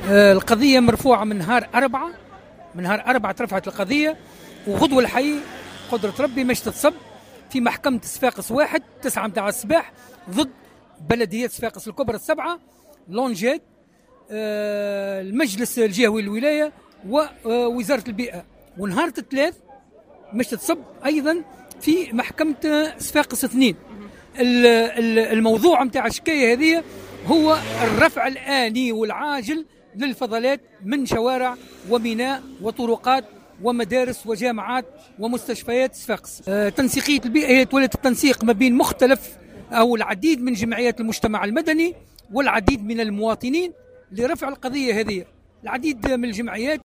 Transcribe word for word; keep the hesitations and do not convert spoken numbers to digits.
آه القضية مرفوعة من نهار أربعة، من نهار أربعة ترفعت القضية، وغدوة الحي قدرة ربي مش تتصب في محكمة صفاقس واحد تسعة متاع الصباح ضد بلدية صفاقس الكبرى السبعة، لونجيت، آه المجلس الجهوي للولاية، ووزارة البيئة. ونهار الثلاث مش تتصب أيضا في محكمة صفاقس اثنين. الموضوع متاع الشكاية هذه هو الرفع الآني والعاجل للفضلات من شوارع وميناء وطرقات ومدارس وجامعات ومستشفيات صفاقس. آه تنسيقية البيئة هي تولد التنسيق ما بين مختلف أو العديد من جمعيات المجتمع المدني والعديد من المواطنين لرفع القضية هذه. العديد من الجمعيات